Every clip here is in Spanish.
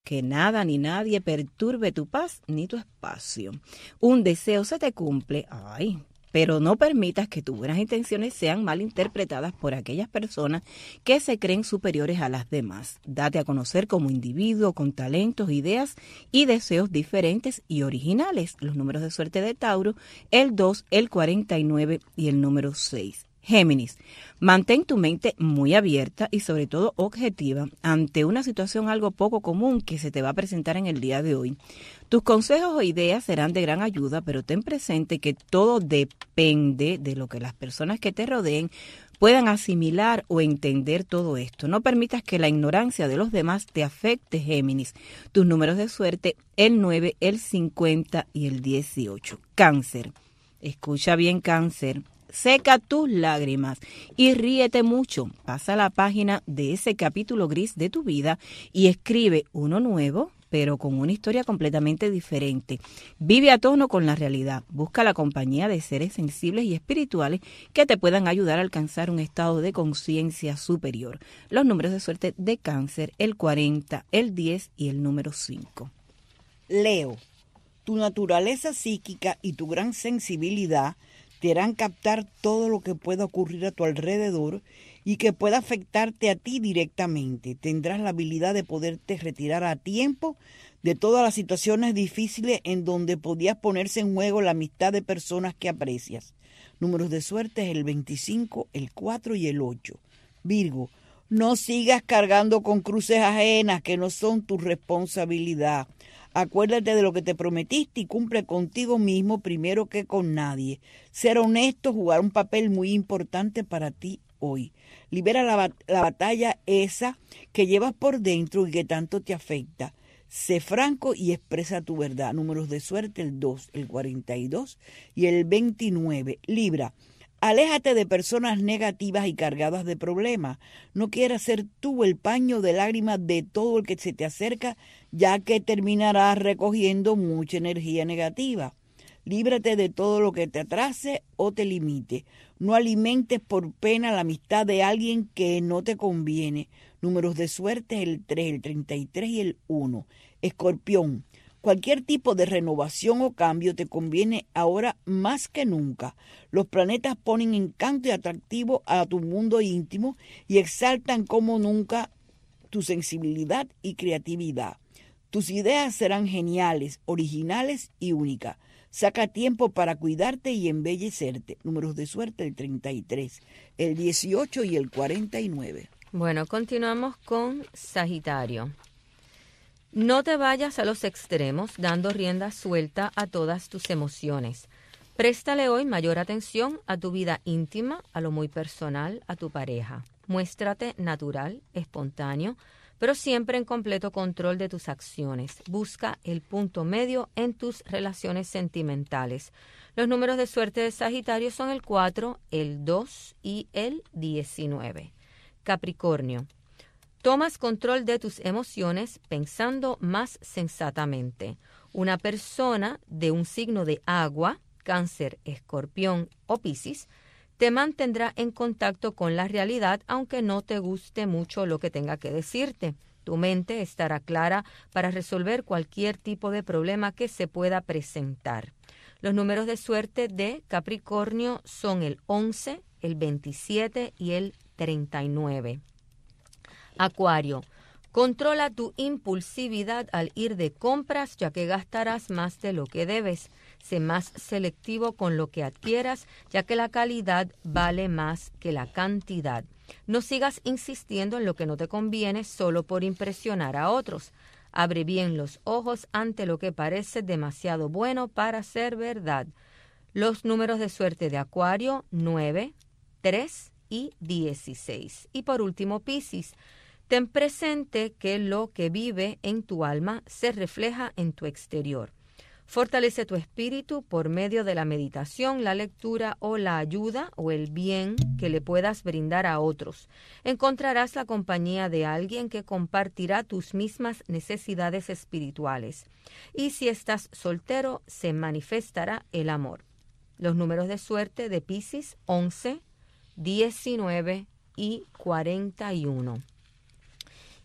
Que nada ni nadie perturbe tu paz ni tu espacio. Un deseo se te cumple, pero no permitas que tus buenas intenciones sean malinterpretadas por aquellas personas que se creen superiores a las demás. Date a conocer como individuo con talentos, ideas y deseos diferentes y originales. Los números de suerte de Tauro, el 2, el 49 y el número 6. Géminis, mantén tu mente muy abierta y sobre todo objetiva ante una situación algo poco común que se te va a presentar en el día de hoy. Tus consejos o ideas serán de gran ayuda, pero ten presente que todo depende de lo que las personas que te rodeen puedan asimilar o entender todo esto. No permitas que la ignorancia de los demás te afecte, Géminis. Tus números de suerte, el 9, el 50 y el 18. Cáncer, escucha bien, Cáncer. Seca tus lágrimas y ríete mucho. Pasa la página de ese capítulo gris de tu vida y escribe uno nuevo, pero con una historia completamente diferente. Vive a tono con la realidad. Busca la compañía de seres sensibles y espirituales que te puedan ayudar a alcanzar un estado de conciencia superior. Los números de suerte de Cáncer, el 40, el 10 y el número 5. Leo, tu naturaleza psíquica y tu gran sensibilidad te harán captar todo lo que pueda ocurrir a tu alrededor y que pueda afectarte a ti directamente. Tendrás la habilidad de poderte retirar a tiempo de todas las situaciones difíciles en donde podías ponerse en juego la amistad de personas que aprecias. Números de suerte es el 25, el 4 y el 8. Virgo, no sigas cargando con cruces ajenas que no son tu responsabilidad. Acuérdate de lo que te prometiste y cumple contigo mismo primero que con nadie. Ser honesto jugará un papel muy importante para ti hoy. Libera la batalla esa que llevas por dentro y que tanto te afecta. Sé franco y expresa tu verdad. Números de suerte, el 2, el 42 y el 29. Libra, aléjate de personas negativas y cargadas de problemas. No quieras ser tú el paño de lágrimas de todo el que se te acerca, ya que terminarás recogiendo mucha energía negativa. Líbrate de todo lo que te atrase o te limite. No alimentes por pena la amistad de alguien que no te conviene. Números de suerte, el 3, el 33 y el 1. Escorpión, cualquier tipo de renovación o cambio te conviene ahora más que nunca. Los planetas ponen encanto y atractivo a tu mundo íntimo y exaltan como nunca tu sensibilidad y creatividad. Tus ideas serán geniales, originales y únicas. Saca tiempo para cuidarte y embellecerte. Números de suerte, el 33, el 18 y el 49. Bueno, continuamos con Sagitario. No te vayas a los extremos dando rienda suelta a todas tus emociones. Préstale hoy mayor atención a tu vida íntima, a lo muy personal, a tu pareja. Muéstrate natural, espontáneo, pero siempre en completo control de tus acciones. Busca el punto medio en tus relaciones sentimentales. Los números de suerte de Sagitario son el 4, el 2 y el 19. Capricornio. Tomas control de tus emociones pensando más sensatamente. Una persona de un signo de agua, Cáncer, Escorpión o Piscis, te mantendrá en contacto con la realidad aunque no te guste mucho lo que tenga que decirte. Tu mente estará clara para resolver cualquier tipo de problema que se pueda presentar. Los números de suerte de Capricornio son el 11, el 27 y el 39. Acuario, controla tu impulsividad al ir de compras ya que gastarás más de lo que debes. Sé más selectivo con lo que adquieras ya que la calidad vale más que la cantidad. No sigas insistiendo en lo que no te conviene solo por impresionar a otros. Abre bien los ojos ante lo que parece demasiado bueno para ser verdad. Los números de suerte de Acuario, 9, 3 y 16. Y por último, Piscis. Ten presente que lo que vive en tu alma se refleja en tu exterior. Fortalece tu espíritu por medio de la meditación, la lectura o la ayuda o el bien que le puedas brindar a otros. Encontrarás la compañía de alguien que compartirá tus mismas necesidades espirituales. Y si estás soltero, se manifestará el amor. Los números de suerte de Piscis, 11, 19 y 41.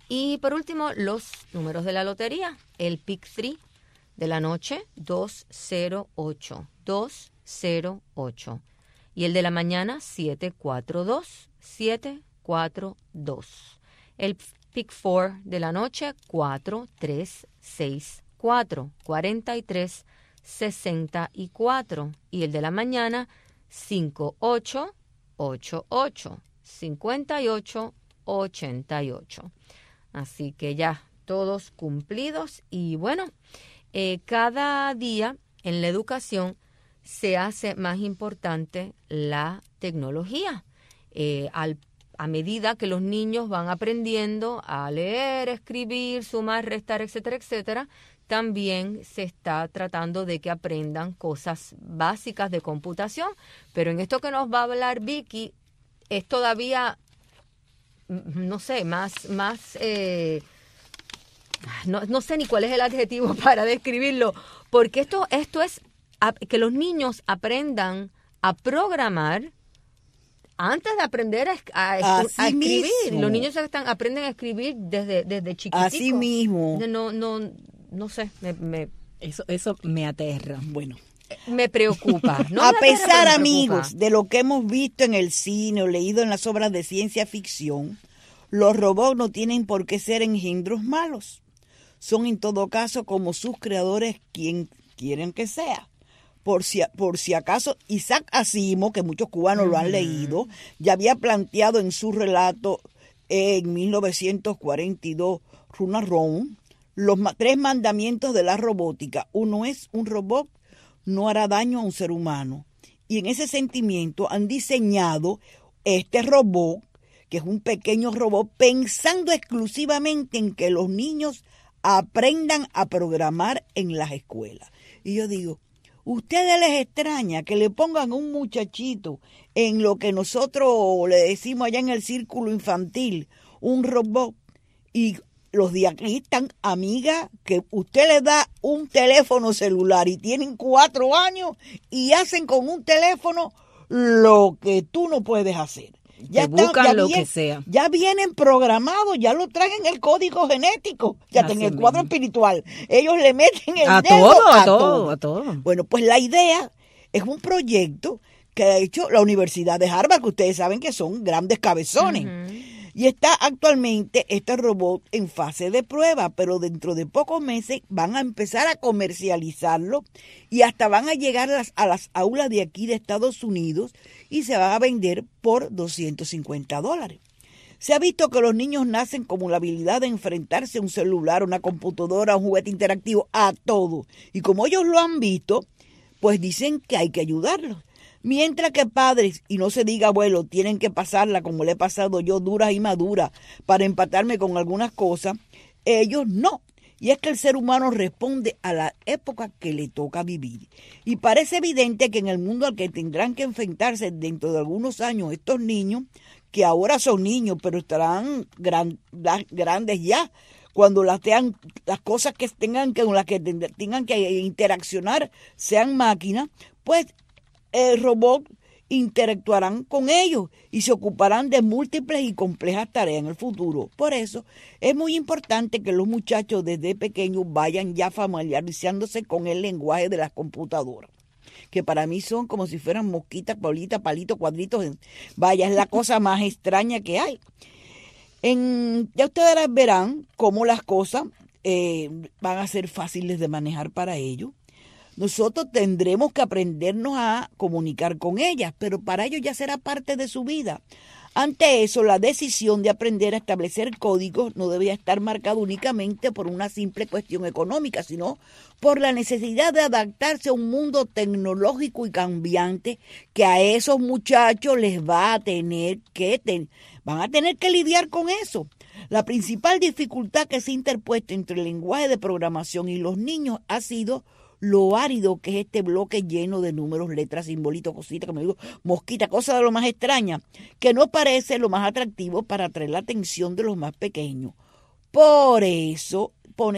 Y por último, los números de la lotería. El Pick 3 de la noche, 208. 208. Y el de la mañana, 742. 742. El Pick 4 de la noche, 4364. 4364. Y el de la mañana, 5888. 5888. Así que ya, todos cumplidos. Y bueno, cada día en la educación se hace más importante la tecnología. A medida que los niños van aprendiendo a leer, escribir, sumar, restar, etcétera, etcétera, también se está tratando de que aprendan cosas básicas de computación. Pero en esto que nos va a hablar Vicky, es todavía, no sé, más no sé ni cuál es el adjetivo para describirlo, porque esto es que los niños aprendan a programar antes de aprender a escribir. Mismo. Los niños aprenden a escribir desde chiquitico. Así mismo. No sé, Eso me aterra. Bueno. Me preocupa. No A me aterra, pesar, pero me amigos, preocupa. de lo que hemos visto en el cine o leído en las obras de ciencia ficción, los robots no tienen por qué ser engendros malos. Son en todo caso como sus creadores quien quieren que sea. Por si acaso, Isaac Asimov, que muchos cubanos lo han leído, ya había planteado en su relato en 1942, Runarón, los 3 mandamientos de la robótica. Uno es: un robot no hará daño a un ser humano. Y en ese sentimiento han diseñado este robot, que es un pequeño robot, pensando exclusivamente en que los niños aprendan a programar en las escuelas. Y yo digo, ¿ustedes les extraña que le pongan a un muchachito en lo que nosotros le decimos allá en el círculo infantil, un robot? Y los de aquí están, amiga, que usted le da un teléfono celular y tienen 4 años y hacen con un teléfono lo que tú no puedes hacer. Buscan lo que sea. Ya vienen programados, ya lo traen en el código genético, ya en el cuadro espiritual. Ellos le meten el dedo a todo. Bueno, pues la idea es un proyecto que ha hecho la Universidad de Harvard, que ustedes saben que son grandes cabezones. Uh-huh. Y está actualmente este robot en fase de prueba, pero dentro de pocos meses van a empezar a comercializarlo y hasta van a llegar a las aulas de aquí de Estados Unidos y se van a vender por $250. Se ha visto que los niños nacen con la habilidad de enfrentarse a un celular, una computadora, un juguete interactivo, a todo. Y como ellos lo han visto, pues dicen que hay que ayudarlos. Mientras que padres, y no se diga abuelo, tienen que pasarla como le he pasado yo, dura y madura, para empatarme con algunas cosas, ellos no. Y es que el ser humano responde a la época que le toca vivir. Y parece evidente que en el mundo al que tendrán que enfrentarse dentro de algunos años estos niños, que ahora son niños, pero estarán grandes ya, cuando las cosas que tengan que, con las que tengan que interaccionar sean máquinas, pues el robot interactuarán con ellos y se ocuparán de múltiples y complejas tareas en el futuro. Por eso es muy importante que los muchachos desde pequeños vayan ya familiarizándose con el lenguaje de las computadoras, que para mí son como si fueran mosquitas, bolitas, palitos, cuadritos. Vaya, es la cosa más extraña que hay. Ya ustedes verán cómo las cosas van a ser fáciles de manejar para ellos. Nosotros tendremos que aprendernos a comunicar con ellas, pero para ello ya será parte de su vida. Ante eso, la decisión de aprender a establecer códigos no debía estar marcada únicamente por una simple cuestión económica, sino por la necesidad de adaptarse a un mundo tecnológico y cambiante que a esos muchachos les va a tener van a tener que lidiar con eso. La principal dificultad que se ha interpuesto entre el lenguaje de programación y los niños ha sido lo árido que es este bloque lleno de números, letras, simbolitos, cositas, como digo, mosquitas, cosas de lo más extrañas, que no parece lo más atractivo para atraer la atención de los más pequeños. Por eso,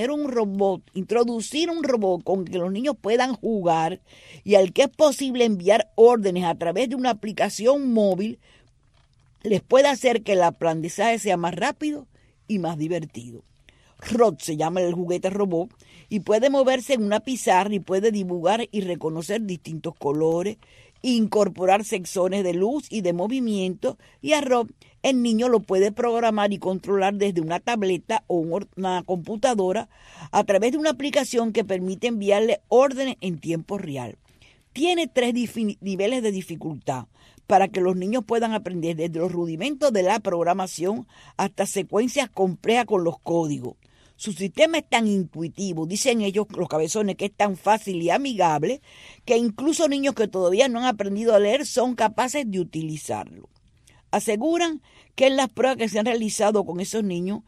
introducir un robot con que los niños puedan jugar y al que es posible enviar órdenes a través de una aplicación móvil, les puede hacer que el aprendizaje sea más rápido y más divertido. Rod se llama el juguete robot y puede moverse en una pizarra y puede dibujar y reconocer distintos colores, incorporar secciones de luz y de movimiento, y a Rod el niño lo puede programar y controlar desde una tableta o una computadora a través de una aplicación que permite enviarle órdenes en tiempo real. Tiene 3 niveles de dificultad para que los niños puedan aprender desde los rudimentos de la programación hasta secuencias complejas con los códigos. Su sistema es tan intuitivo, dicen ellos, los cabezones, que es tan fácil y amigable que incluso niños que todavía no han aprendido a leer son capaces de utilizarlo. Aseguran que en las pruebas que se han realizado con esos niños,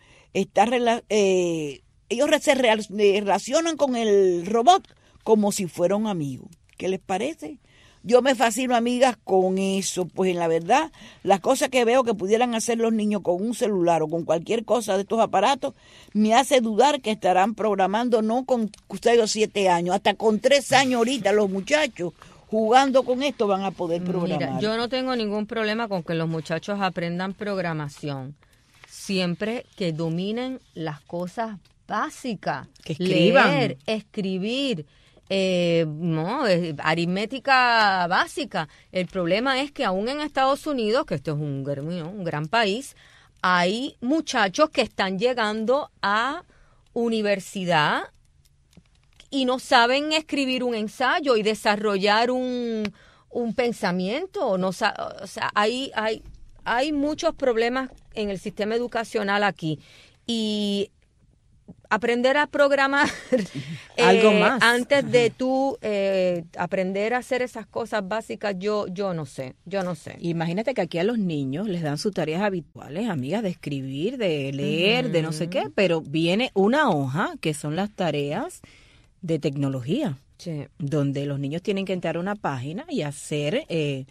ellos se relacionan con el robot como si fuera un amigo. ¿Qué les parece? Yo me fascino, amigas, con eso, pues en la verdad, las cosas que veo que pudieran hacer los niños con un celular o con cualquier cosa de estos aparatos, me hace dudar que estarán programando no con 6 o 7 años, hasta con 3 años ahorita los muchachos jugando con esto van a poder programar. Mira, yo no tengo ningún problema con que los muchachos aprendan programación, siempre que dominen las cosas básicas. Que escriban. Leer, escribir, aritmética básica. El problema es que aún en Estados Unidos, que esto es un gran país, hay muchachos que están llegando a universidad y no saben escribir un ensayo y desarrollar un pensamiento. O sea, hay muchos problemas en el sistema educacional aquí. Y aprender a programar algo más antes de tú aprender a hacer esas cosas básicas, yo no sé. Imagínate que aquí a los niños les dan sus tareas habituales, amigas, de escribir, de leer, de no sé qué, pero viene una hoja que son las tareas de tecnología, sí, donde los niños tienen que entrar a una página y hacer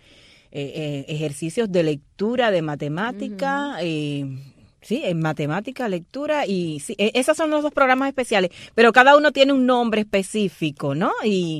ejercicios de lectura, de matemática, sí, en matemática, lectura, y sí, esos son los 2 programas especiales, pero cada uno tiene un nombre específico, ¿no?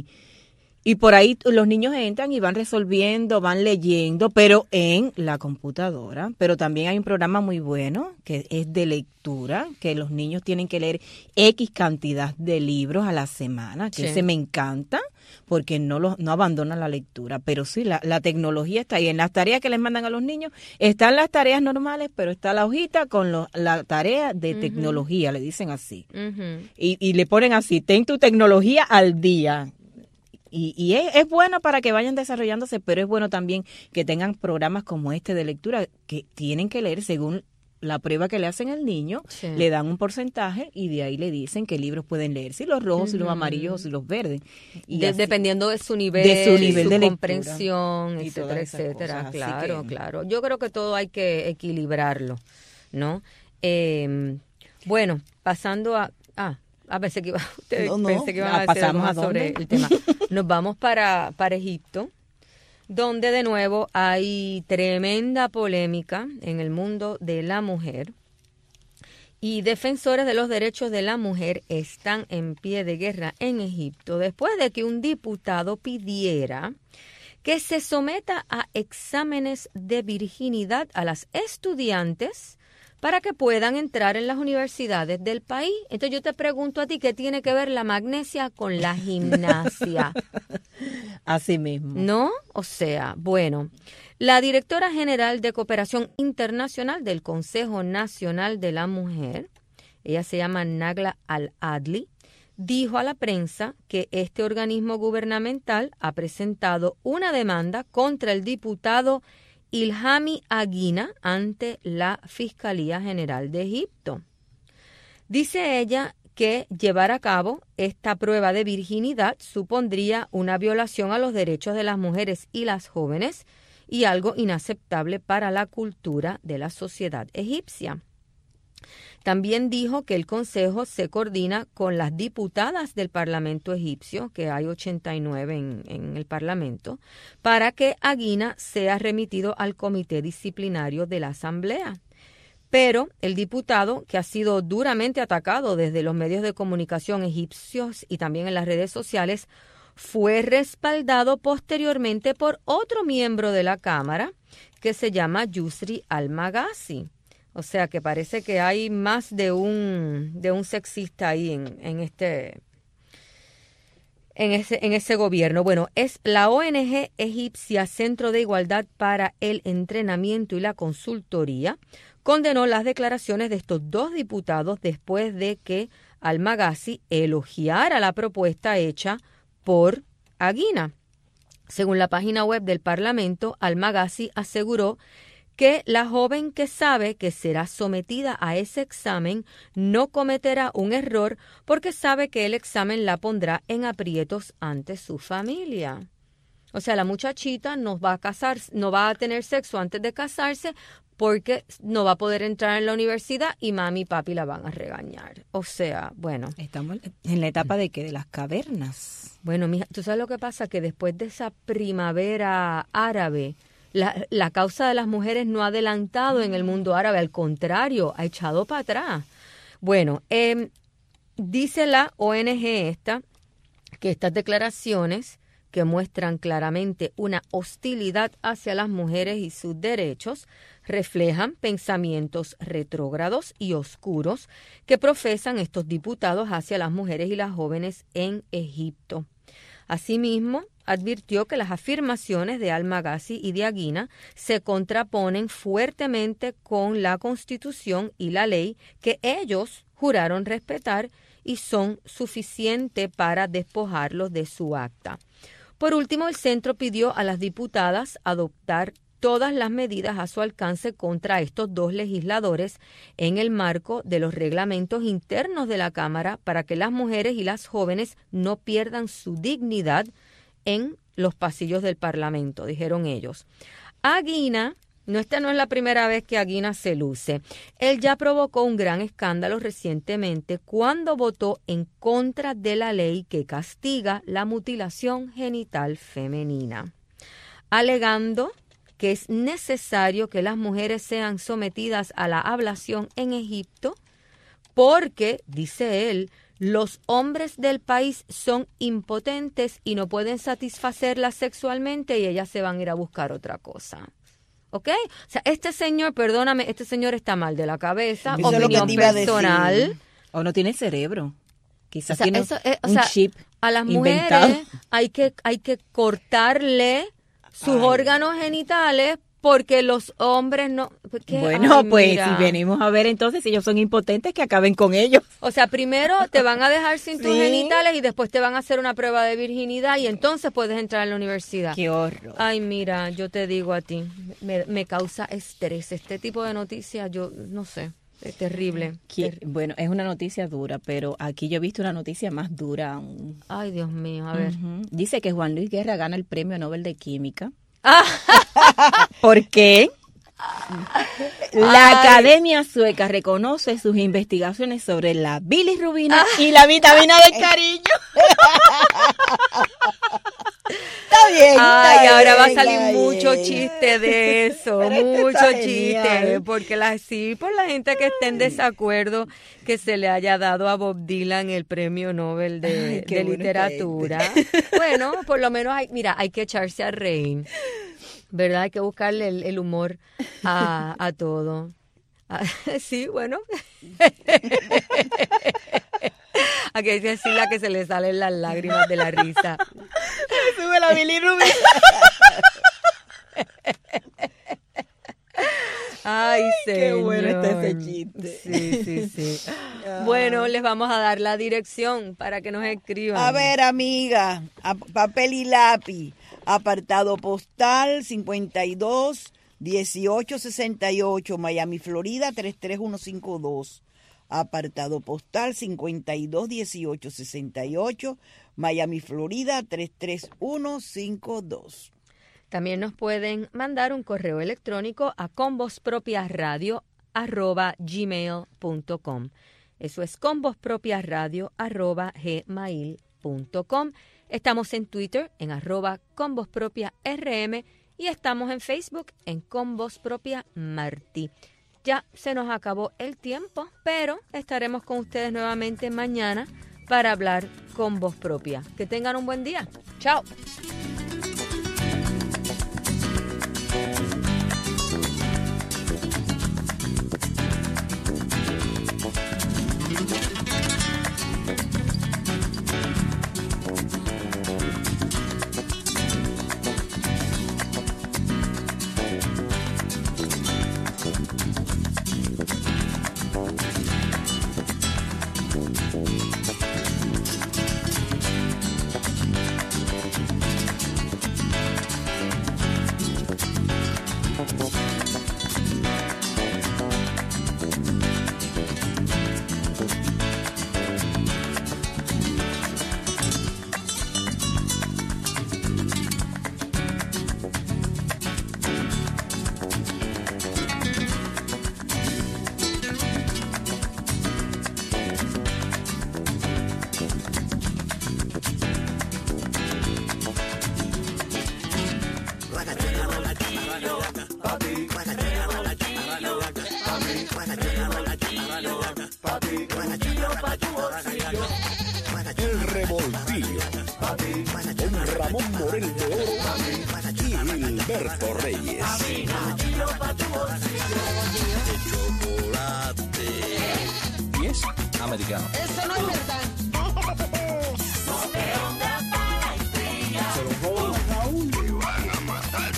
Y por ahí los niños entran y van resolviendo, van leyendo, pero en la computadora. Pero también hay un programa muy bueno que es de lectura, que los niños tienen que leer X cantidad de libros a la semana, que sí, ese me encanta, porque no abandonan la lectura. Pero sí, la tecnología está ahí. En las tareas que les mandan a los niños, están las tareas normales, pero está la hojita con la tarea de tecnología, le dicen así. Y le ponen así, ten tu tecnología al día. Y es bueno para que vayan desarrollándose, pero es bueno también que tengan programas como este de lectura, que tienen que leer según la prueba que le hacen al niño, sí, le dan un porcentaje y de ahí le dicen qué libros pueden leer, si los rojos, si los amarillos, si los verdes. Y dependiendo de su nivel de comprensión, y etcétera, etcétera. Cosas. Claro. Yo creo que todo hay que equilibrarlo, ¿no? Bueno, pasando a... pensé que iban a decir algo más sobre el tema. Nos vamos para Egipto, donde de nuevo hay tremenda polémica en el mundo de la mujer. Y defensores de los derechos de la mujer están en pie de guerra en Egipto después de que un diputado pidiera que se someta a exámenes de virginidad a las estudiantes para que puedan entrar en las universidades del país. Entonces yo te pregunto a ti, ¿qué tiene que ver la magnesia con la gimnasia? Así mismo. ¿No? O sea, bueno, la directora general de Cooperación Internacional del Consejo Nacional de la Mujer, ella se llama Nagla Al-Adli, dijo a la prensa que este organismo gubernamental ha presentado una demanda contra el diputado Ilhami Aguina ante la Fiscalía General de Egipto. Dice ella que llevar a cabo esta prueba de virginidad supondría una violación a los derechos de las mujeres y las jóvenes y algo inaceptable para la cultura de la sociedad egipcia. También dijo que el Consejo se coordina con las diputadas del Parlamento egipcio, que hay 89 en el Parlamento, para que Aguina sea remitido al Comité Disciplinario de la Asamblea. Pero el diputado, que ha sido duramente atacado desde los medios de comunicación egipcios y también en las redes sociales, fue respaldado posteriormente por otro miembro de la Cámara, que se llama Yusri Al-Magasi. O sea que parece que hay más de un sexista ahí en ese gobierno. Bueno, es la ONG egipcia Centro de Igualdad para el Entrenamiento y la Consultoría, condenó las declaraciones de estos dos diputados después de que Al-Maghazi elogiara la propuesta hecha por Aguina. Según la página web del Parlamento, Al-Maghazi aseguró que la joven que sabe que será sometida a ese examen no cometerá un error porque sabe que el examen la pondrá en aprietos ante su familia. O sea, la muchachita no va a tener sexo antes de casarse porque no va a poder entrar en la universidad y mami y papi la van a regañar. O sea, bueno. Estamos en la etapa de ¿qué? De las cavernas. Bueno, mija, ¿tú sabes lo que pasa? Que después de esa primavera árabe, la causa de las mujeres no ha adelantado en el mundo árabe, al contrario, ha echado para atrás. Bueno, dice la ONG que estas declaraciones que muestran claramente una hostilidad hacia las mujeres y sus derechos reflejan pensamientos retrógrados y oscuros que profesan estos diputados hacia las mujeres y las jóvenes en Egipto. Asimismo, advirtió que las afirmaciones de Al-Maghazi y de Aguina se contraponen fuertemente con la Constitución y la ley que ellos juraron respetar y son suficientes para despojarlos de su acta. Por último, el centro pidió a las diputadas adoptar todas las medidas a su alcance contra estos dos legisladores en el marco de los reglamentos internos de la Cámara para que las mujeres y las jóvenes no pierdan su dignidad en los pasillos del Parlamento, dijeron ellos. Aguina, esta no es la primera vez que Aguina se luce. Él ya provocó un gran escándalo recientemente cuando votó en contra de la ley que castiga la mutilación genital femenina, alegando que es necesario que las mujeres sean sometidas a la ablación en Egipto porque, dice él, los hombres del país son impotentes y no pueden satisfacerlas sexualmente y ellas se van a ir a buscar otra cosa. ¿Ok? O sea, este señor, perdóname, este señor está mal de la cabeza, eso opinión personal. O no tiene cerebro. Quizás O sea, tiene un chip a las inventado. mujeres hay que cortarle sus órganos genitales porque los hombres no... ¿qué? Bueno, Ay, pues mira. si venimos a ver entonces, si ellos son impotentes, que acaben con ellos. O sea, primero te van a dejar sin tus Sí. genitales y después te van a hacer una prueba de virginidad y entonces puedes entrar a la universidad. Qué horror. Ay, mira, yo te digo a ti, me causa estrés. Este tipo de noticias, yo no sé, es terrible. Bueno, es una noticia dura, pero aquí yo he visto una noticia más dura aún. Ay, Dios mío, a ver. Ujú. Dice que Juan Luis Guerra gana el Premio Nobel de Química. Ah. ¿Por qué? La Academia Sueca reconoce sus investigaciones sobre la bilirrubina y la vitamina del cariño. Está bien. Ay, está ahora va a bien, salir está mucho bien. chiste de eso, Pero esto mucho está chiste, genial. porque por la gente que esté en desacuerdo que se le haya dado a Bob Dylan el premio Nobel Ay, qué de bueno literatura. Bueno, por lo menos hay que echarse a reír, ¿verdad? Hay que buscarle el humor a todo. Sí, bueno. Aquí hay que decirle a que se le salen las lágrimas de la risa. Me sube la bilirrubina. Ay, señor. Qué bueno está ese chiste. Sí. Bueno, les vamos a dar la dirección para que nos escriban. A ver, amiga, papel y lápiz, apartado postal 52 1868, Miami, Florida 33152. Apartado postal 52 1868, Miami, Florida 33152. También nos pueden mandar un correo electrónico a convozpropiasradio@gmail.com. Eso es convozpropiasradio@gmail.com. Estamos en Twitter en @convozpropiarm y estamos en Facebook en convozpropiamarti. Ya se nos acabó el tiempo, pero estaremos con ustedes nuevamente mañana para hablar con voz propia. Que tengan un buen día. Chao. El Revoltillo, con Ramón Morel de Oro y Gilberto Reyes. Chocolate. ¿Y es americano? Eso no es verdad. No te onda para la estrella. Se lo roban a Raúl. Te van a matar.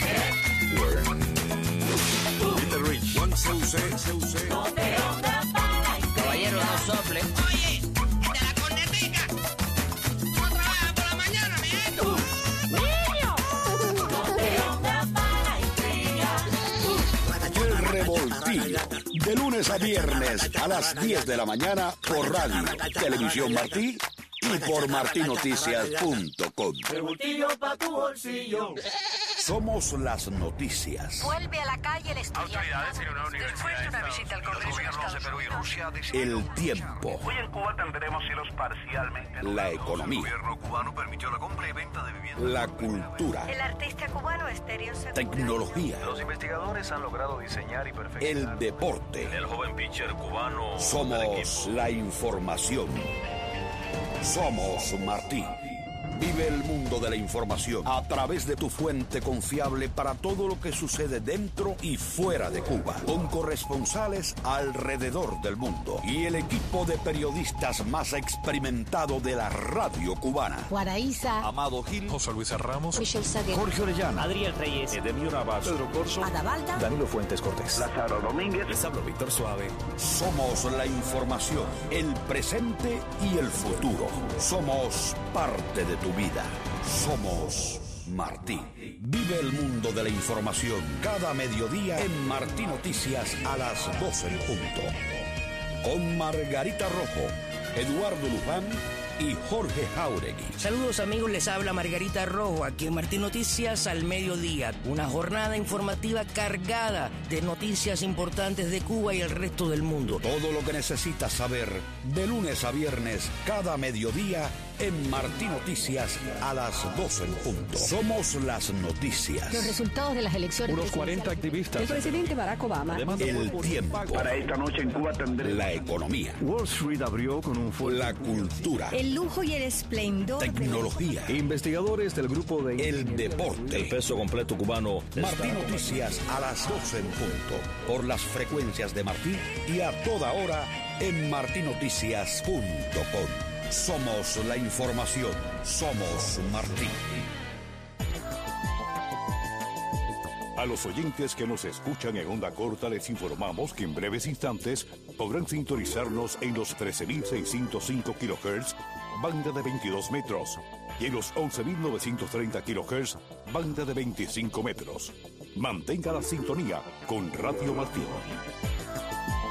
Little Rich. Juan CUC. No te onda para la estrella. Caballero, no sople. Oye, el de la cornetica. No trabaja por la mañana, mi gente. ¡Niño! No te onda para la estrella. El Revoltillo. De lunes a viernes a las 10 de la mañana por Radio, Televisión Martí y por martinoticias.com. Revoltillo pa' tu bolsillo. Somos las noticias. Vuelve a la calle el estudiante. Autoridades en una universidad. Después de una visita al Congreso de Estados Perú y Rusia El tiempo. Hoy en Cuba tendremos cielos parcialmente La economía. El gobierno cubano permitió la compra y venta de viviendas. La cultura. El artista cubano Estéreo Segura. Tecnología. Los investigadores han logrado diseñar y perfeccionar El deporte. el joven pitcher cubano. Somos la información. Somos Martí. Vive el mundo de la información a través de tu fuente confiable para todo lo que sucede dentro y fuera de Cuba, con corresponsales alrededor del mundo y el equipo de periodistas más experimentado de la radio cubana. Guaraíza. Amado Gil, José Luis Ramos, Michelle Saguer. Jorge Orellana, Adriel Reyes. Edemio Navas, Pedro Corso, Adavalda. Danilo Fuentes Cortés. Lázaro Domínguez. Les hablo Víctor Suave. Somos la información, el presente y el futuro. Somos parte de tu vida. Somos Martí. Vive el mundo de la información cada mediodía en Martí Noticias a las 12 en punto. Con Margarita Rojo, Eduardo Luján y Jorge Jauregui. Saludos amigos, les habla Margarita Rojo, aquí en Martín Noticias al mediodía. Una jornada informativa cargada de noticias importantes de Cuba y el resto del mundo. Todo lo que necesitas saber de lunes a viernes cada mediodía en Martí Noticias a las 12 en punto. Somos las noticias. Los resultados de las elecciones. Unos 40 activistas. El presidente Barack Obama. El tiempo. Para esta noche en Cuba tendremos La economía. Wall Street abrió con un fuerte. La cultura. El lujo y el esplendor. Tecnología. Investigadores del grupo de... El deporte. peso completo cubano. Martí Noticias a las 12 en punto. Por las frecuencias de Martí y a toda hora en martinoticias.com. Somos la información. Somos Martí. A los oyentes que nos escuchan en onda corta les informamos que en breves instantes podrán sintonizarnos en los 13.605 kHz, banda de 22 metros, y en los 11.930 kHz, banda de 25 metros. Mantenga la sintonía con Radio Martí.